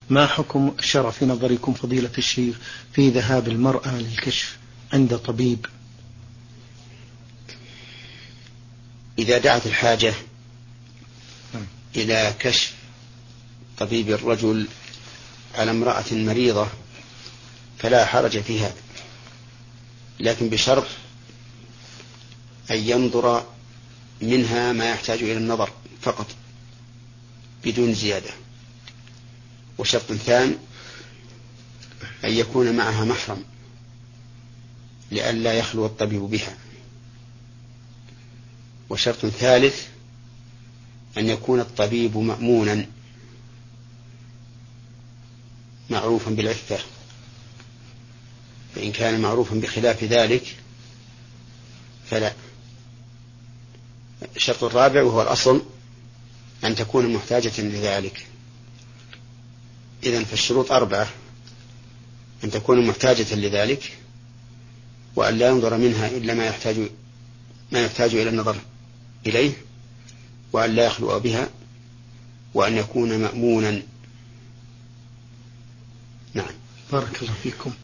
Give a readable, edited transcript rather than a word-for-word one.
ما حكم الشرع في نظركم فضيلة الشيخ في ذهاب المرأة للكشف عند طبيب؟ إذا دعت الحاجة إلى كشف طبيب الرجل على امرأة مريضة فلا حرج في هذا، لكن بشرط أن ينظر منها ما يحتاج إلى النظر فقط بدون زيادة. وشرط ثاني أن يكون معها محرم لئلا يخلو الطبيب بها. وشرط ثالث أن يكون الطبيب مأمونا معروفا بالعفة، فإن كان معروفا بخلاف ذلك فلا. الشرط الرابع وهو الأصل أن تكون محتاجة لذلك. إذن فالشروط 4: أن تكون محتاجة لذلك، وأن لا ينظر منها إلا ما يحتاج إلى النظر إليه، وأن لا يخلو بها، وأن يكون مأمونا. نعم. بارك الله فيكم.